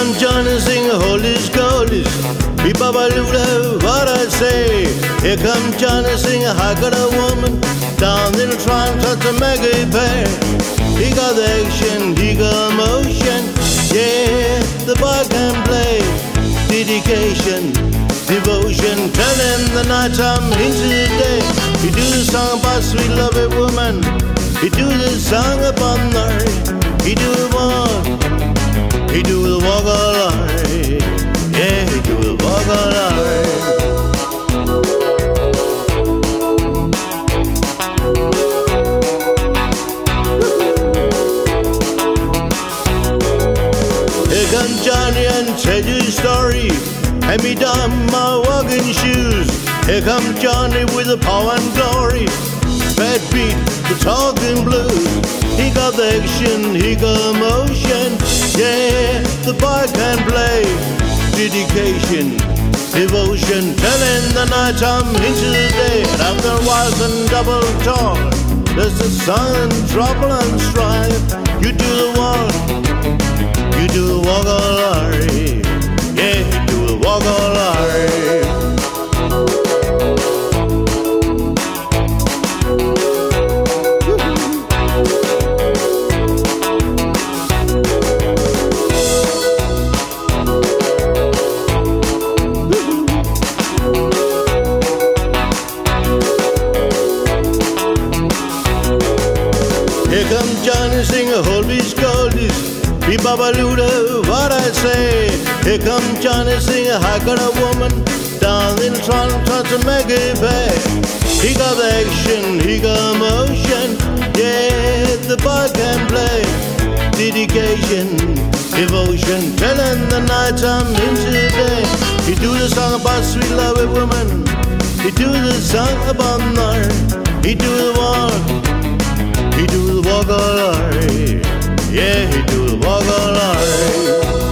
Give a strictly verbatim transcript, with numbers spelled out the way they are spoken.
come John and sing Holies Goldies. Be Baba Luda, what I say. Here come John and sing I got a woman down in the trunk to make it pay. He got action, he got motion. Yeah, the boy can play. Dedication, devotion, turning the night time into the day. He do the song about sweet loving woman. He do the song about night. He do the one. He do the walk of life. Yeah, he do the walk of life. Here comes Johnny and tell you a story. Hand me down my walking shoes. Here comes Johnny with the power and glory. Bad beat, the talking blues. He got the action, he got motion. Yeah, the boy can play. Dedication, devotion, turning the night time into the day. And after wise and double talk, there's the sun, trouble and strife. You do the one, you do the walk of life. Yeah, you do the walk of life. Here comes Johnny sing a Holies Goldies. Be Baba Luda, what I say. Here comes Johnny sing a I got a woman down in Toronto to make it pay. He got action, he got motion. Yeah, the boy can play. Dedication, devotion, turning the night time into the day. He do the song about sweet loving woman. He do the song about night. He do the one. He do the walk of life. Yeah, he do the walk of life.